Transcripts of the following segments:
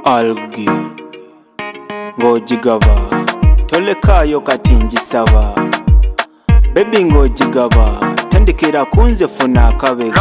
algi ng'ogigaba tolekayo kati ngisaba baby ng'ogigaba tandikira kunze funa akabega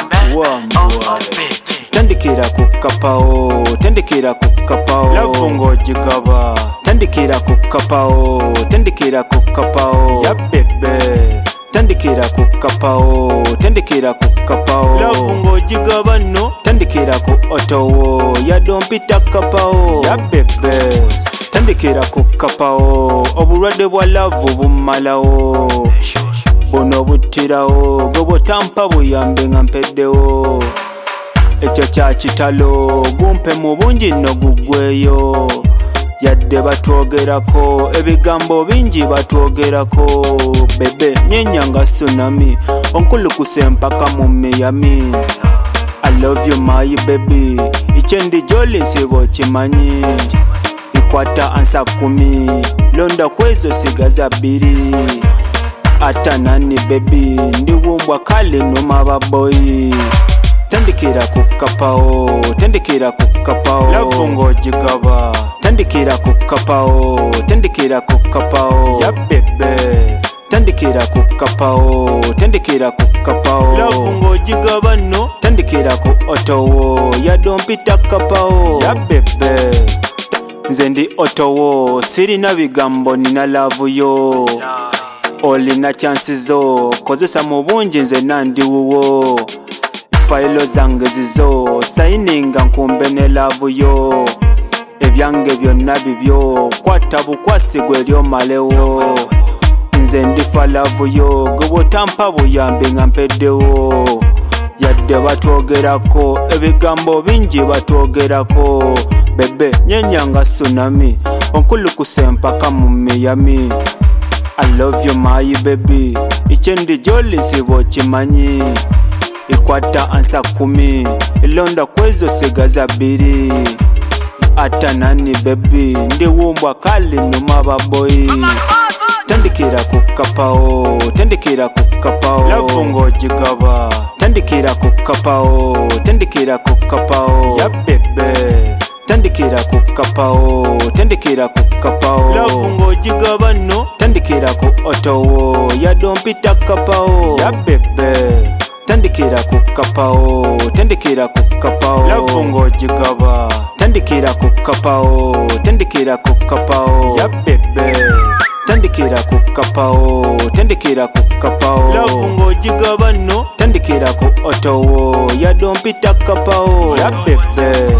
wambwa tandikira kukapawo tandikira kukapawo love ng'ogigaba tandikira kukapawo tandikira kukapawo ya bebe tandikira kukapawo tandikira kukapawo love ng'ogigaba no tandikira ku otowo ya dompita kapawo ya bebe tandikira kukapawo obulwadde bwa love bumalawo buno buttirawo gwe bwotampa buyambe nga mpeddewo ekyo kya kitalo gumpe mu bungi nno guggweyo yadde batwogerako ebigambo bingi batwogerako bebe nyenya nga tsunami onkulukuse mpaka mu Miami I love you my baby ichendi joli nsibo kimanyi ikwata ansa 10 londa kwezo sigaza 2 ata nani baby ndiwumbwa kale noma baboyi tandikira kukapawo tandikira kukapawo love ng'ogigaba tandikira kukapawo tandikira kukapawo ya bebe tandikira kukapawo tandikira kukapawo love ng'ogigaba no tandikira ku otowo ya dompita kapawo ya bebe nze ndi otowo sirina bigambo nina love yo olina chansi zo kozesa mu bungi nze nandiwuwo fayilo zange zizo sayininga nkumbe ne love yo ebyange byonna bibyo kwata bukwasigwa eryomalewo nze ndifa love yo gwe bwotampa buyambe nga mpeddewo yadde batwogerako ebigambo bingi batwogerako bebe nyenya nga tsunami onkulukuse mpaka mu Miami I love you my baby ichendi joli nsibo kimanyi ikwata ansa 10 ilonda kwezo sigaza 2 ata nani baby ndiwumbwa kali numa baboyi tandikira kukapawo tandikira kukapawo love ng'ogigaba tandikira kukapawo tandikira kukapawo ya bebe tandikira kukapawo tandikira kukapawo love ng'ogigaba no tandikira ku otowo ya dompita kapawo ya bebe tandikira kukapawo tandikira kukapawo love ng'ogigaba tandikira kukapawo tandikira kukapawo ya bebe tandikira kukapawo tandikira kukapawo love ng'ogigaba no tandikira ku otowo ya dompita kapawo ya bebe